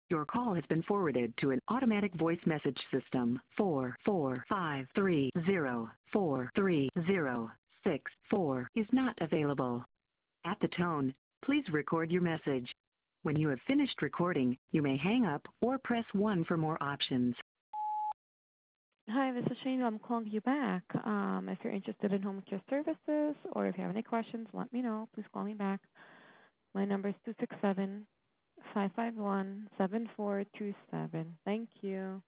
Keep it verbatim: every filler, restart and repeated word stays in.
Your call has been forwarded to an automatic voice message system. four four five three zero four three zero six four is not available. At the tone, please record your message. When you have finished recording, you may hang up or press one for more options. Hi, this is Shane. I'm calling you back. Um, if you're interested in home care services or if you have any questions, let me know. Please call me back. My number is two six seven, five five one, seven four two seven. Thank you.